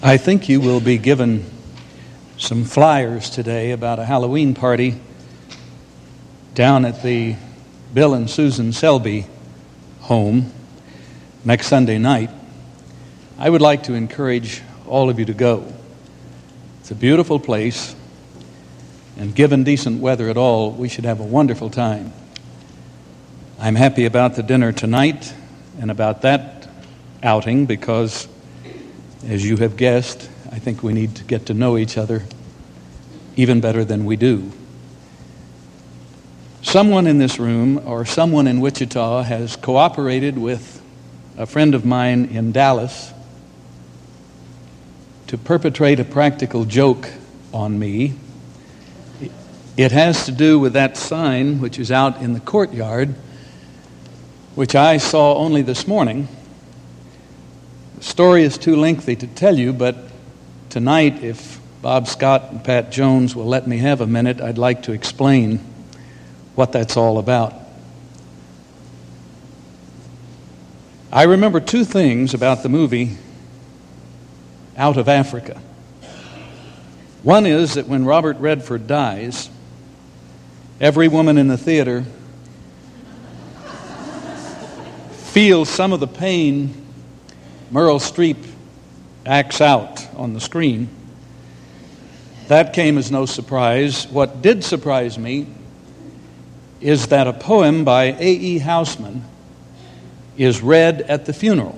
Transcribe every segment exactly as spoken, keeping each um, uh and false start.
I think you will be given some flyers today about a Halloween party down at the Bill and Susan Selby home next Sunday night. I would like to encourage all of you to go. It's a beautiful place, and given decent weather at all, we should have a wonderful time. I'm happy about the dinner tonight and about that outing because, as you have guessed, I think we need to get to know each other even better than we do. Someone in this room or someone in Wichita has cooperated with a friend of mine in Dallas to perpetrate a practical joke on me. It has to do with that sign which is out in the courtyard, which I saw only this morning. The story is too lengthy to tell you, but tonight, if Bob Scott and Pat Jones will let me have a minute, I'd like to explain what that's all about. I remember two things about the movie Out of Africa. One is that when Robert Redford dies, every woman in the theater feels some of the pain Meryl Streep acts out on the screen. That came as no surprise. What did surprise me is that a poem by A E Housman is read at the funeral.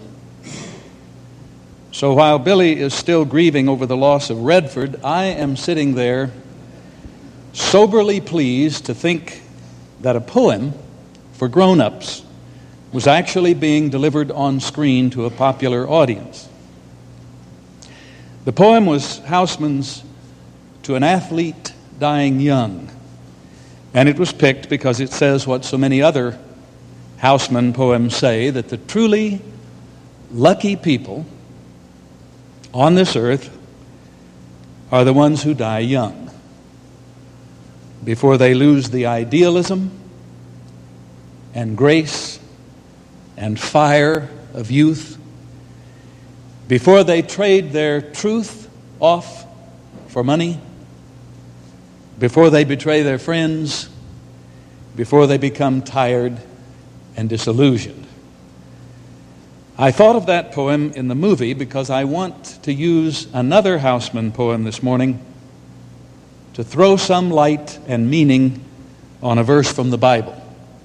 So while Billy is still grieving over the loss of Redford, I am sitting there soberly pleased to think that a poem for grown-ups was actually being delivered on screen to a popular audience. The poem was Housman's To an Athlete Dying Young, and it was picked because it says what so many other Housman poems say, that the truly lucky people on this earth are the ones who die young, before they lose the idealism and grace and fire of youth, before they trade their truth off for money, before they betray their friends, before they become tired and disillusioned. I thought of that poem in the movie because I want to use another Housman poem this morning to throw some light and meaning on a verse from the Bible.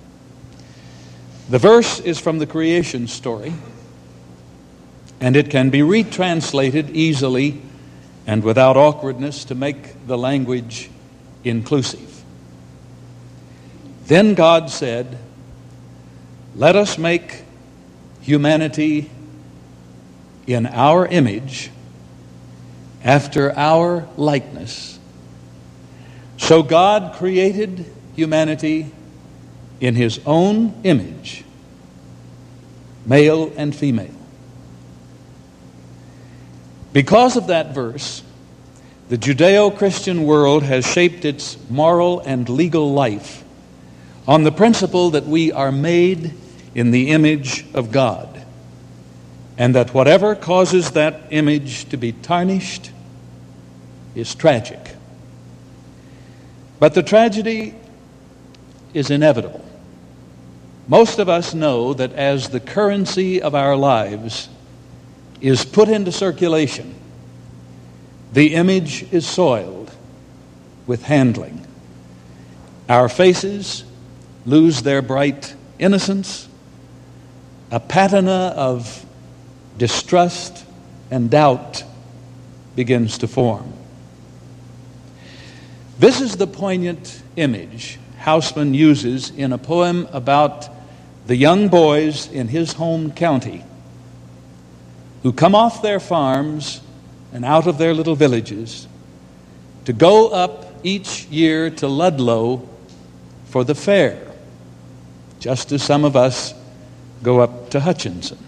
The verse is from the creation story, and it can be retranslated easily and without awkwardness to make the language inclusive. Then God said, "Let us make humanity in our image, after our likeness." So God created humanity in His own image, male and female. Because of that verse, the Judeo-Christian world has shaped its moral and legal life on the principle that we are made in the image of God, and that whatever causes that image to be tarnished is tragic. But the tragedy is inevitable. Most of us know that as the currency of our lives is put into circulation, the image is soiled with handling. Our faces lose their bright innocence. A patina of distrust and doubt begins to form. This is the poignant image Housman uses in a poem about the young boys in his home county who come off their farms and out of their little villages to go up each year to Ludlow for the fair, just as some of us go up to Hutchinson.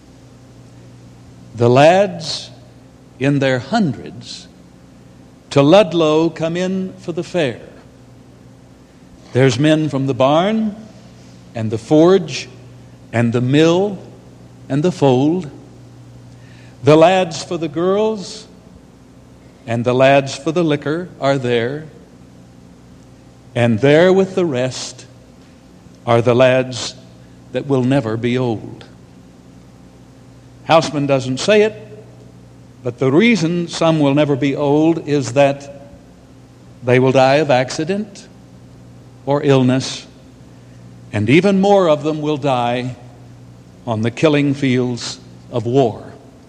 The lads in their hundreds to Ludlow come in for the fair. There's men from the barn and the forge and the mill and the fold. The lads for the girls and the lads for the liquor are there, and there with the rest are the lads that will never be old. Houseman doesn't say it, but the reason some will never be old is that they will die of accident or illness, and even more of them will die on the killing fields of war.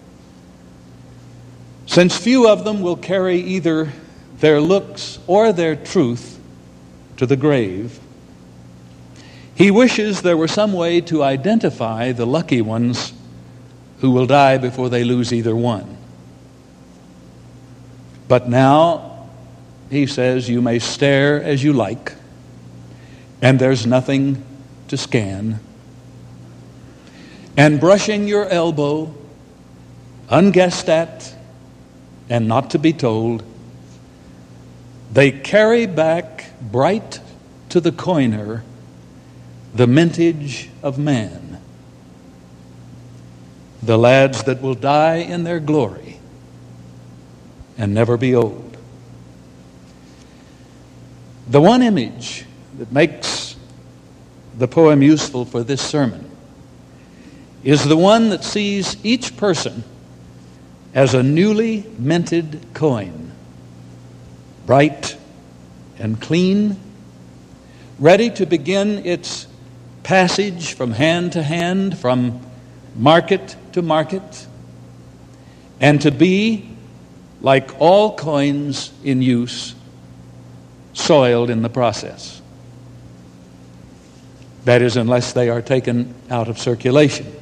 Since few of them will carry either their looks or their truth to the grave, he wishes there were some way to identify the lucky ones who will die before they lose either one. But now, he says, you may stare as you like, and there's nothing to scan. And brushing your elbow, unguessed at, and not to be told, they carry back bright to the coiner the mintage of man, the lads that will die in their glory and never be old. The one image that makes the poem useful for this sermon is the one that sees each person as a newly minted coin, bright and clean, ready to begin its passage from hand to hand, from market to market, and to be, like all coins in use, soiled in the process. That is, unless they are taken out of circulation.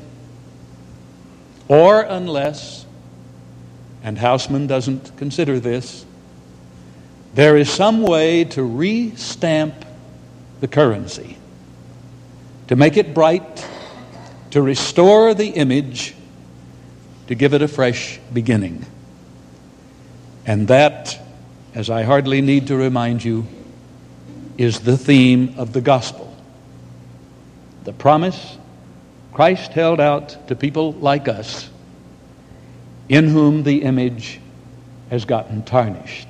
Or unless, and Houseman doesn't consider this, there is some way to re-stamp the currency, to make it bright, to restore the image, to give it a fresh beginning. And that, as I hardly need to remind you, is the theme of the gospel. The promise Christ held out to people like us, in whom the image has gotten tarnished.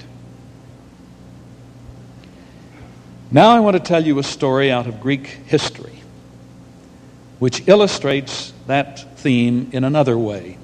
Now I want to tell you a story out of Greek history, which illustrates that theme in another way.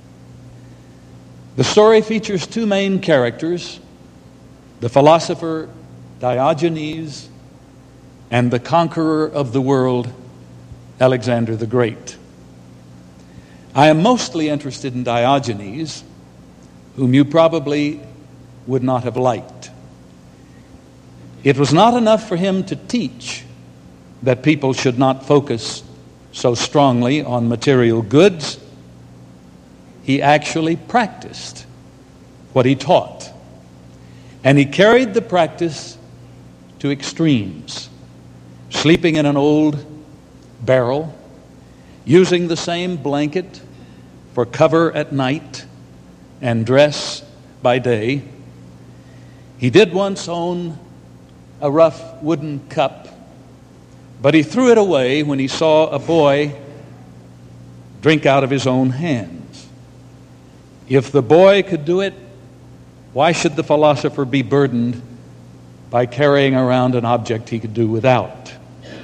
The story features two main characters, the philosopher Diogenes and the conqueror of the world, Alexander the Great. I am mostly interested in Diogenes, whom you probably would not have liked. It was not enough for him to teach that people should not focus so strongly on material goods. He actually practiced what he taught. And he carried the practice to extremes, sleeping in an old barrel, using the same blanket for cover at night and dress by day. He did once own a rough wooden cup, but he threw it away when he saw a boy drink out of his own hands. If the boy could do it, why should the philosopher be burdened by carrying around an object he could do without?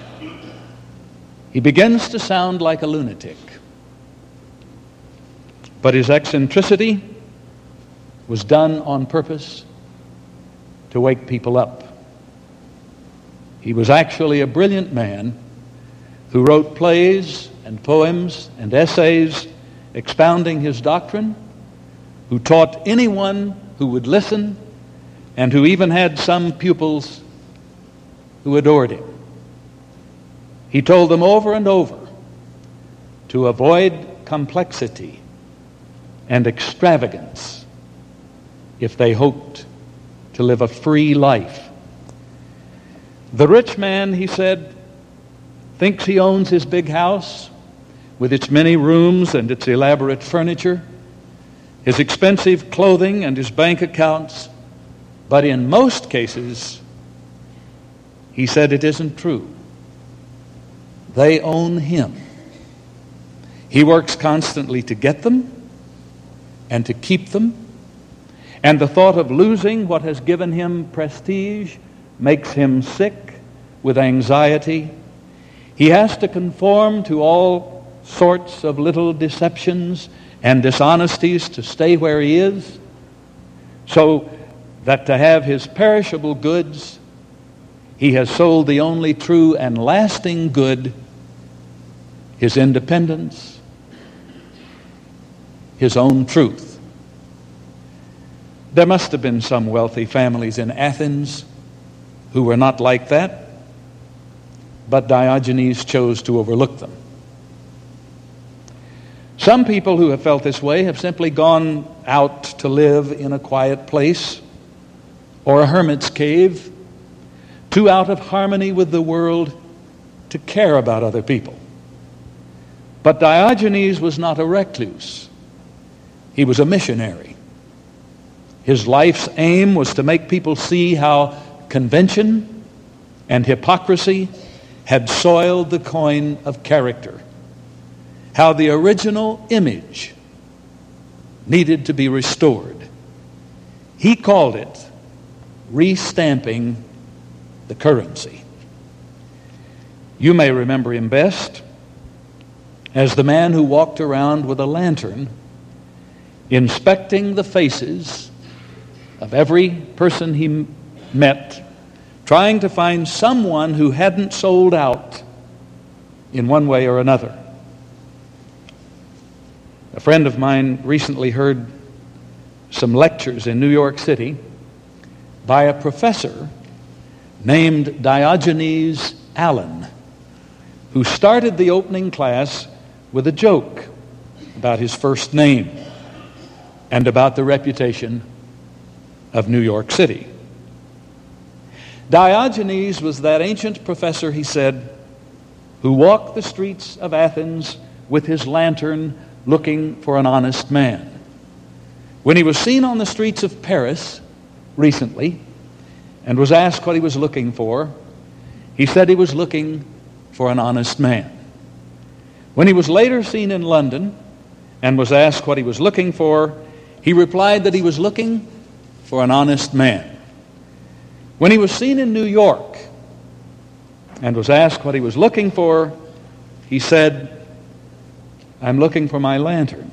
He begins to sound like a lunatic, but his eccentricity was done on purpose to wake people up. He was actually a brilliant man who wrote plays and poems and essays expounding his doctrine, who taught anyone who would listen, and who even had some pupils who adored him. He told them over and over to avoid complexity and extravagance if they hoped to live a free life. The rich man, he said, thinks he owns his big house with its many rooms and its elaborate furniture, his expensive clothing and his bank accounts, but in most cases, he said it isn't true. They own him. He works constantly to get them, and to keep them. And the thought of losing what has given him prestige makes him sick with anxiety. He has to conform to all sorts of little deceptions and dishonesties to stay where he is, so that to have his perishable goods, he has sold the only true and lasting good, his independence, his own truth. There must have been some wealthy families in Athens who were not like that, but Diogenes chose to overlook them. Some people who have felt this way have simply gone out to live in a quiet place or a hermit's cave, too out of harmony with the world to care about other people. But Diogenes was not a recluse. He was a missionary. His life's aim was to make people see how convention and hypocrisy had soiled the coin of character, how the original image needed to be restored. He called it restamping the currency. You may remember him best as the man who walked around with a lantern inspecting the faces of every person he met, trying to find someone who hadn't sold out in one way or another. A friend of mine recently heard some lectures in New York City by a professor named Diogenes Allen, who started the opening class with a joke about his first name and about the reputation of New York City. Diogenes was that ancient professor, he said, who walked the streets of Athens with his lantern looking for an honest man. When he was seen on the streets of Paris recently and was asked what he was looking for, he said he was looking for an honest man. When he was later seen in London and was asked what he was looking for, he replied that he was looking for an honest man. When he was seen in New York and was asked what he was looking for, he said, "I'm looking for my lantern."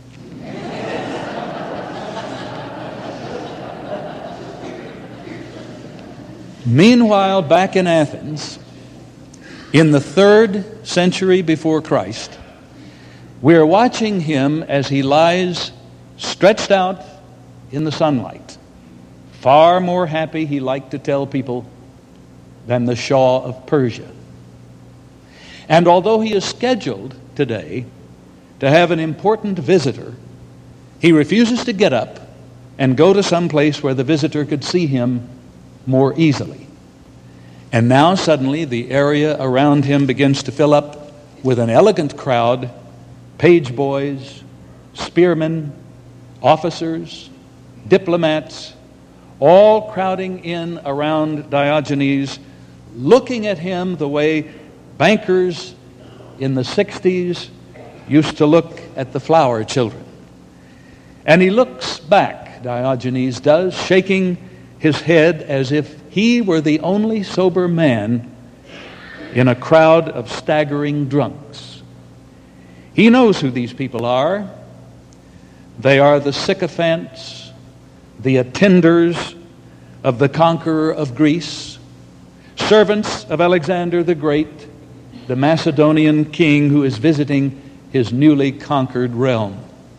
Meanwhile, back in Athens, in the third century before Christ, we are watching him as he lies stretched out in the sunlight, far more happy, he liked to tell people, than the Shah of Persia. And although he is scheduled today to have an important visitor, he refuses to get up and go to some place where the visitor could see him more easily. And now suddenly the area around him begins to fill up with an elegant crowd, page boys, spearmen, officers, diplomats, all crowding in around Diogenes, looking at him the way bankers in the sixties used to look at the flower children. And he looks back, Diogenes does, shaking his head as if he were the only sober man in a crowd of staggering drunks. He knows who these people are. They are the sycophants, the attenders of the conqueror of Greece, servants of Alexander the Great, the Macedonian king who is visiting his newly conquered realm.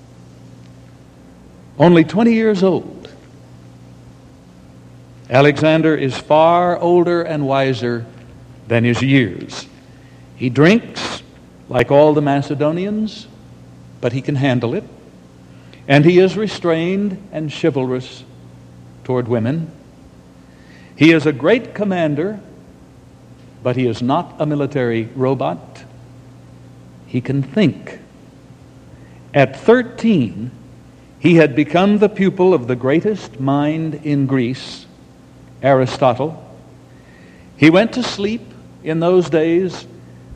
Only twenty years old, Alexander is far older and wiser than his years. He drinks like all the Macedonians, but he can handle it. And he is restrained and chivalrous toward women. He is a great commander, but he is not a military robot. He can think. At thirteen, he had become the pupil of the greatest mind in Greece, Aristotle. He went to sleep in those days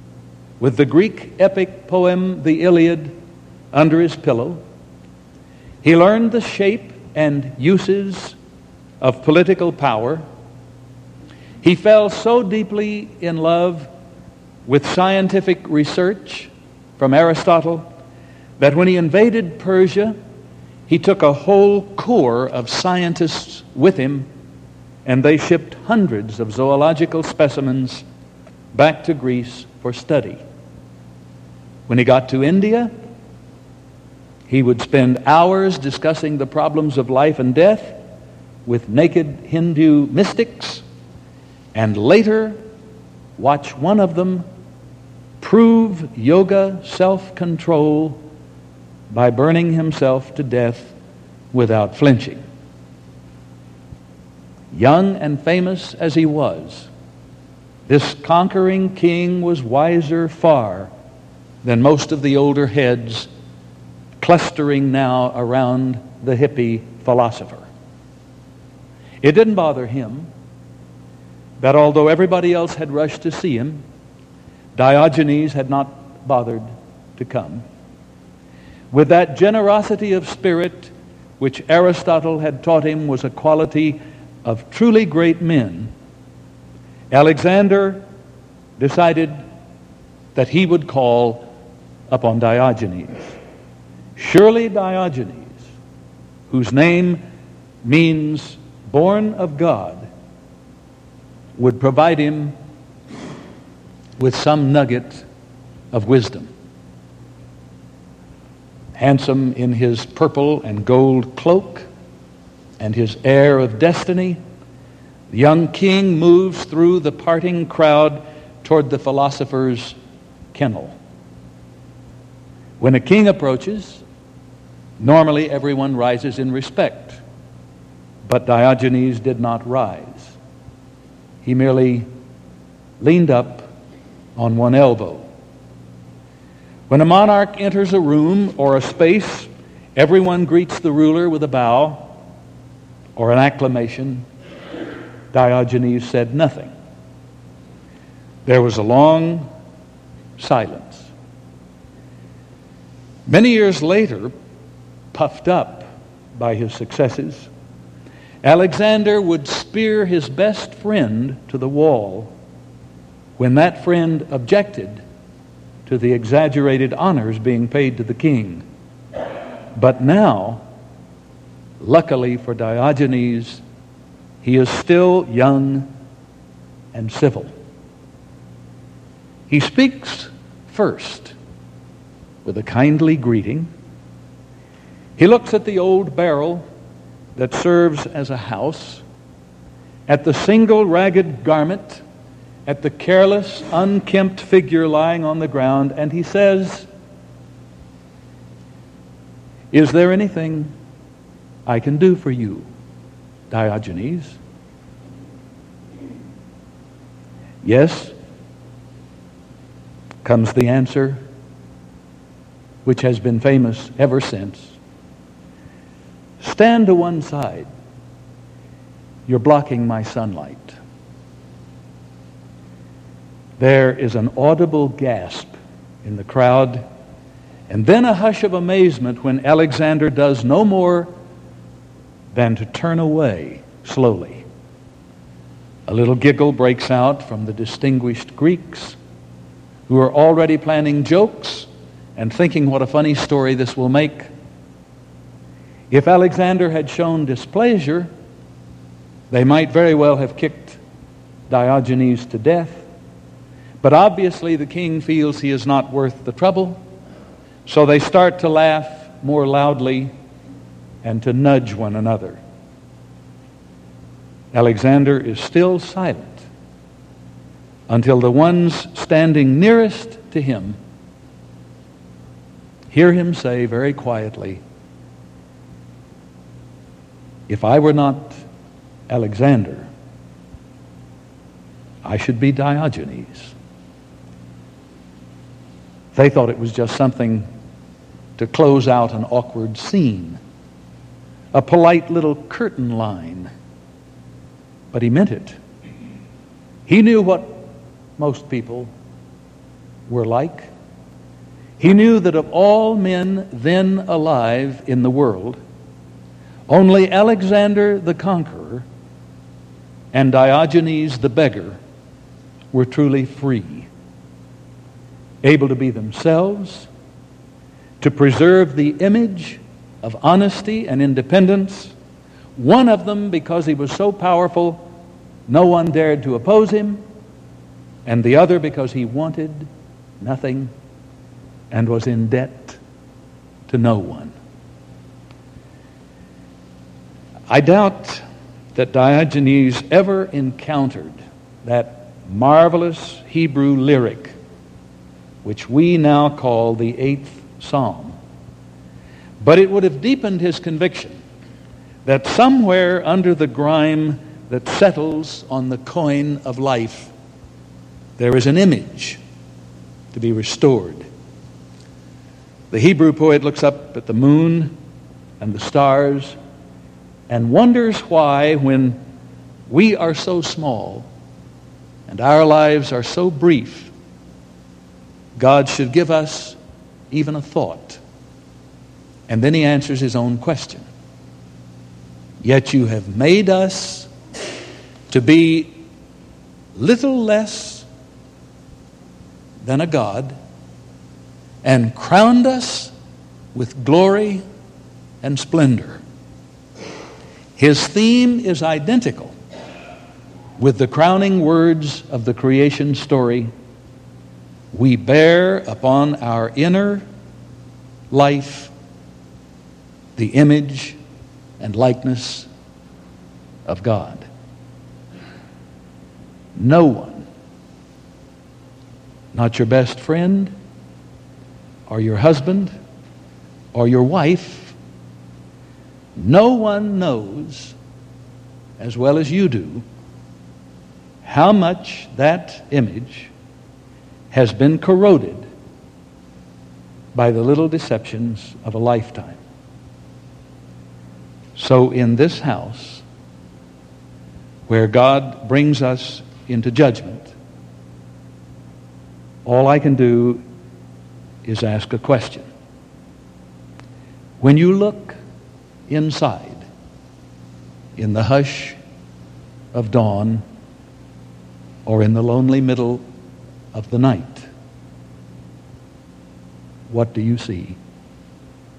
with the Greek epic poem, the Iliad, under his pillow. He learned the shape and uses of political power. He fell so deeply in love with scientific research from Aristotle that when he invaded Persia, he took a whole corps of scientists with him, and they shipped hundreds of zoological specimens back to Greece for study. When he got to India, he would spend hours discussing the problems of life and death with naked Hindu mystics, and later watch one of them prove yoga self-control by burning himself to death without flinching. Young and famous as he was, this conquering king was wiser far than most of the older heads clustering now around the hippie philosopher. It didn't bother him that although everybody else had rushed to see him, Diogenes had not bothered to come. With that generosity of spirit which Aristotle had taught him was a quality of truly great men, Alexander decided that he would call upon Diogenes. Surely Diogenes, whose name means born of God, would provide him with some nugget of wisdom. Handsome in his purple and gold cloak and his air of destiny, the young king moves through the parting crowd toward the philosopher's kennel. When a king approaches, normally everyone rises in respect, but Diogenes did not rise. He merely leaned up on one elbow. When a monarch enters a room or a space, everyone greets the ruler with a bow or an acclamation. Diogenes said nothing. There was a long silence. Many years later, puffed up by his successes, Alexander would spear his best friend to the wall when that friend objected to the exaggerated honors being paid to the king. But now, luckily for Diogenes, he is still young and civil. He speaks first with a kindly greeting. He looks at the old barrel that serves as a house, at the single ragged garment, at the careless, unkempt figure lying on the ground, and he says, "Is there anything I can do for you, Diogenes?" "Yes," comes the answer, which has been famous ever since. "Stand to one side. You're blocking my sunlight." There is an audible gasp in the crowd, and then a hush of amazement when Alexander does no more than to turn away slowly. A little giggle breaks out from the distinguished Greeks, who are already planning jokes and thinking what a funny story this will make. If Alexander had shown displeasure, they might very well have kicked Diogenes to death. But obviously the king feels he is not worth the trouble, so they start to laugh more loudly and to nudge one another. Alexander is still silent until the ones standing nearest to him hear him say very quietly, "If I were not Alexander, I should be Diogenes." They thought it was just something to close out an awkward scene, a polite little curtain line. But he meant it. He knew what most people were like. He knew that of all men then alive in the world, Only Alexander the Conqueror and Diogenes the beggar were truly free, able to be themselves, to preserve the image of honesty and independence. One of them, because he was so powerful, no one dared to oppose him, and the other because he wanted nothing and was in debt to no one. I doubt that Diogenes ever encountered that marvelous Hebrew lyric, which we now call the eighth Psalm. But it would have deepened his conviction that somewhere under the grime that settles on the coin of life, there is an image to be restored. The Hebrew poet looks up at the moon and the stars and wonders why, when we are so small and our lives are so brief, God should give us even a thought. And then he answers his own question. Yet you have made us to be little less than a god, and crowned us with glory and splendor. His theme is identical with the crowning words of the creation story. We bear upon our inner life the image and likeness of God. No one, not your best friend, or your husband, or your wife, no one knows as well as you do how much that image has been corroded by the little deceptions of a lifetime. So in this house, where God brings us into judgment, all I can do is ask a question. When you look inside, in the hush of dawn, or in the lonely middle of the night, what do you see?